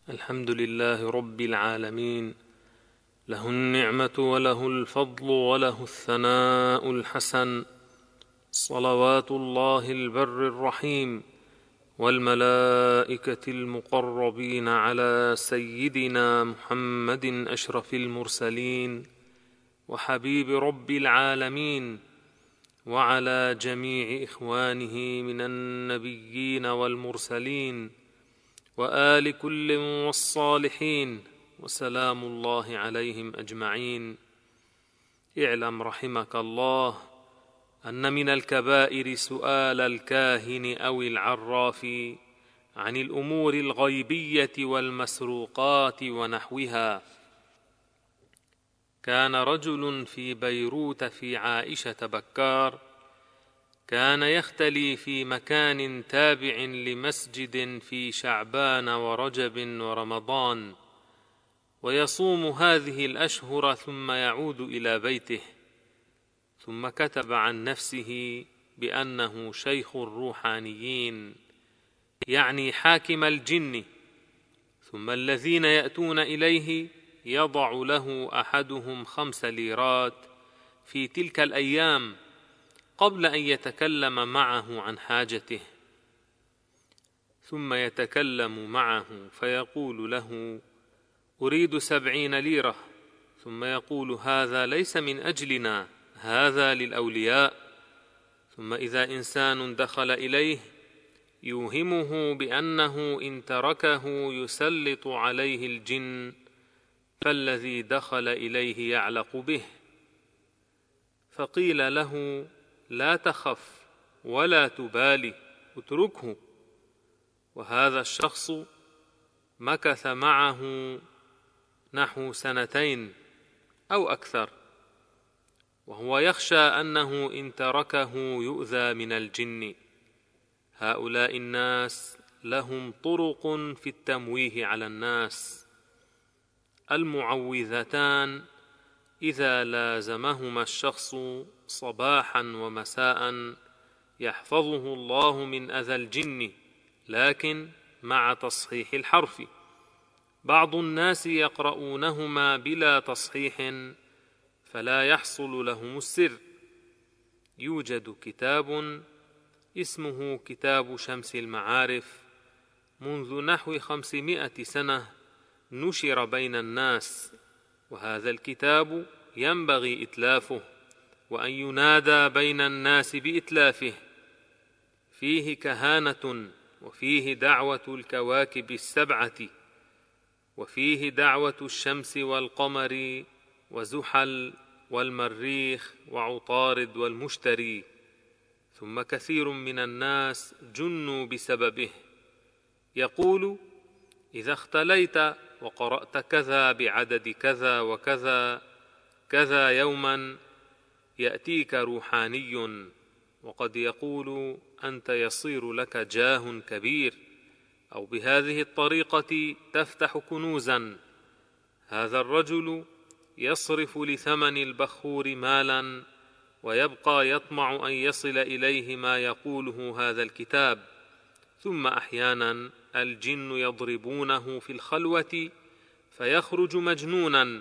الحمد لله رب العالمين، له النعمة وله الفضل وله الثناء الحسن، صلوات الله البر الرحيم والملائكة المقربين على سيدنا محمد أشرف المرسلين وحبيب رب العالمين، وعلى جميع إخوانه من النبيين والمرسلين وآل كل والصالحين، وسلام الله عليهم أجمعين. اعلم رحمك الله أن من الكبائر سؤال الكاهن أو العراف عن الأمور الغيبية والمسروقات ونحوها. كان رجل في بيروت في عائشة بكار، كان يختلي في مكان تابع لمسجد في شعبان ورجب ورمضان، ويصوم هذه الأشهر ثم يعود إلى بيته، ثم كتب عن نفسه بأنه شيخ الروحانيين، يعني حاكم الجن، ثم الذين يأتون إليه يضع له أحدهم 5 ليرات في تلك الأيام قبل أن يتكلم معه عن حاجته، ثم يتكلم معه فيقول له: أريد 70 ليرة، ثم يقول: هذا ليس من أجلنا، هذا للأولياء. ثم إذا إنسان دخل إليه يوهمه بأنه إن تركه يسلط عليه الجن، فالذي دخل إليه يعلق به، فقيل له: لا تخف ولا تبالي، اتركه. وهذا الشخص مكث معه نحو 2 أو أكثر، وهو يخشى أنه إن تركه يؤذى من الجن. هؤلاء الناس لهم طرق في التمويه على الناس. المعوذتان إذا لازمهما الشخص صباحا ومساء يحفظه الله من أذى الجن، لكن مع تصحيح الحرف. بعض الناس يقرؤونهما بلا تصحيح فلا يحصل لهم السر. يوجد كتاب اسمه كتاب شمس المعارف، منذ نحو 500 سنة نشر بين الناس، وهذا الكتاب ينبغي إتلافه وأن ينادى بين الناس بإتلافه. فيه كهانة، وفيه دعوة الكواكب ال7، وفيه دعوة الشمس والقمر وزحل والمريخ وعطارد والمشتري، ثم كثير من الناس جنوا بسببه. يقول: إذا اختليت وقرأت كذا بعدد كذا وكذا كذا يوما يأتيك روحاني، وقد يقول: أنت يصير لك جاه كبير، أو بهذه الطريقة تفتح كنوزا. هذا الرجل يصرف لثمن البخور مالا، ويبقى يطمع أن يصل إليه ما يقوله هذا الكتاب. ثم أحيانا الجن يضربونه في الخلوة فيخرج مجنونا،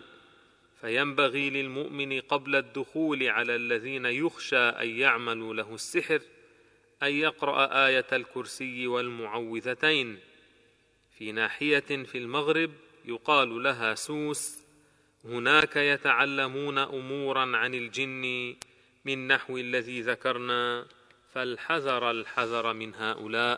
فينبغي للمؤمن قبل الدخول على الذين يخشى أن يعملوا له السحر أن يقرأ آية الكرسي والمعوذتين. في ناحية في المغرب يقال لها سوس، هناك يتعلمون أمورا عن الجن من نحو الذي ذكرنا، فالحذر الحذر من هؤلاء.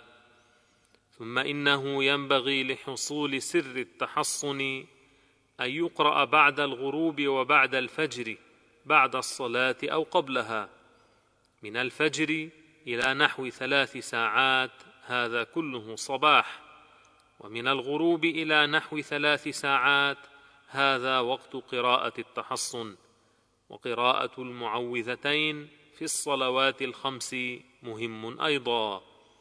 ثم إنه ينبغي لحصول سر التحصن أن يقرأ بعد الغروب وبعد الفجر، بعد الصلاة أو قبلها، من الفجر إلى نحو 3 ساعات، هذا كله صباح، ومن الغروب إلى نحو 3 ساعات، هذا وقت قراءة التحصن. وقراءة المعوذتين في الصلوات ال5 مهم أيضا.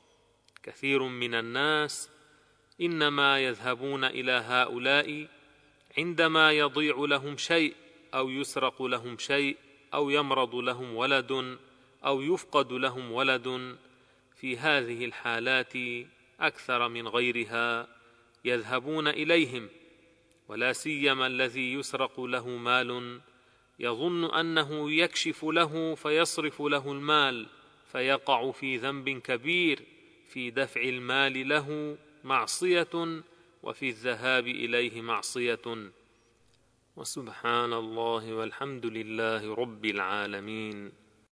كثير من الناس إنما يذهبون إلى هؤلاء عندما يضيع لهم شيء، أو يسرق لهم شيء، أو يمرض لهم ولد، أو يفقد لهم ولد. في هذه الحالات أكثر من غيرها يذهبون اليهم، ولا سيما الذي يسرق له مال يظن انه يكشف له فيصرف له المال، فيقع في ذنب كبير في دفع المال له معصيه، وفي الذهاب اليه معصيه. وسبحان الله والحمد لله رب العالمين.